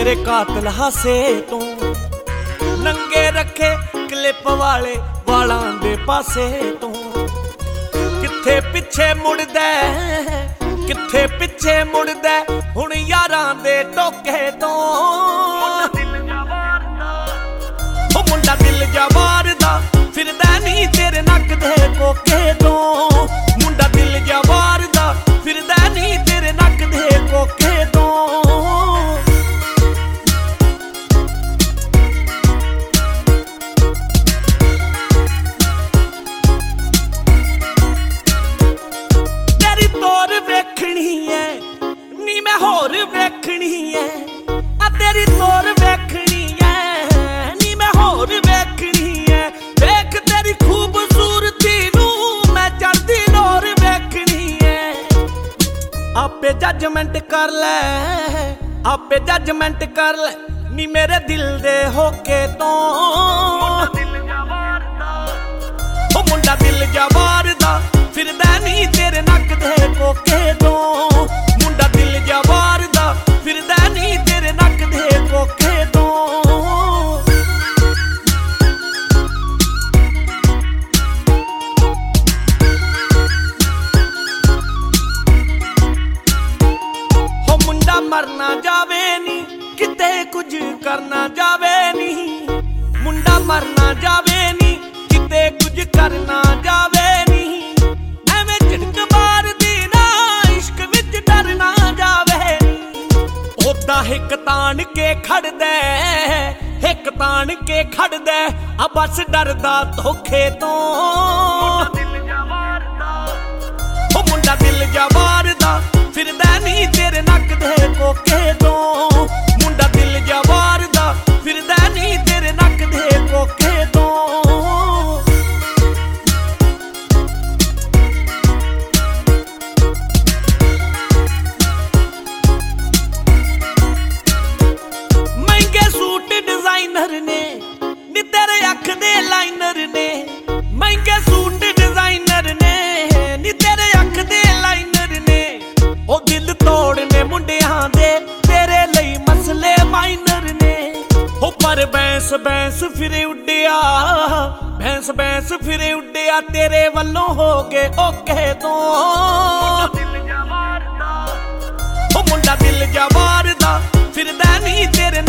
तेरे कातिल हासे तो नंगे रखे क्लिप वाले वालां दे पासे तो किथे पिछे मुड़दा किथे पिछे मुड़दा हुण यारां दे टोके तो मुंडा दिल जवार दा फिरदा नी तेरे नक दे कोके तो मुंडा दिल जवार दा फिरदा नी तेरे नक दे कोके तो तेरी तोर वेखनी है नी मैं होर वेखनी है आ तेरी तोर वेखनी है नी मैं होर वेखनी है देख तेरी खूबसूरती नू मैं चढ़दी डोर वेखनी है आपे जजमेंट कर ले आपे जजमेंट कर ले नी मेरे दिल दे होके तो ओ मुंडा दिल जवार दा फिरदा नी तेरे नक दे कोके तो मुंडा दिल जवार दा फिरदा नी तेरे नक दे कोके तो हो मुंडा मरना जावे नी किते कुछ करना जावे नी मुंडा मरना जावे नी किते कुछ करना जावे नी एवें झिड़क मारदी ना इश्क विच डरना जावे नी ओदा हिक तान के खड़दा हिक तान के खड़दा आ बस डरदा धोखे तो ओ मुंडा दिल जवार दा फिरदा नी तेरे नक दे कोके तो मुंडा दिल जवार दा फिरदा नी तेरे नक दे कोके तो महंगे सूट डिजाइनर ने नी तेरे अख दे लाइनर ने महंगे सूट डिजाइनर ने नी तेरे अख दे लाइनर ने ओ दिल तोड़ने मुंडियां दे तेरे लई मसले माइनर ने हो पर बैंस बैंस फिरे उड्डिया बैंस बैंस फिरे उड्डिया तेरे वल्लों हो गए ओके तो ओ मुंडा दिल जवार दा फिरदा नी तेरे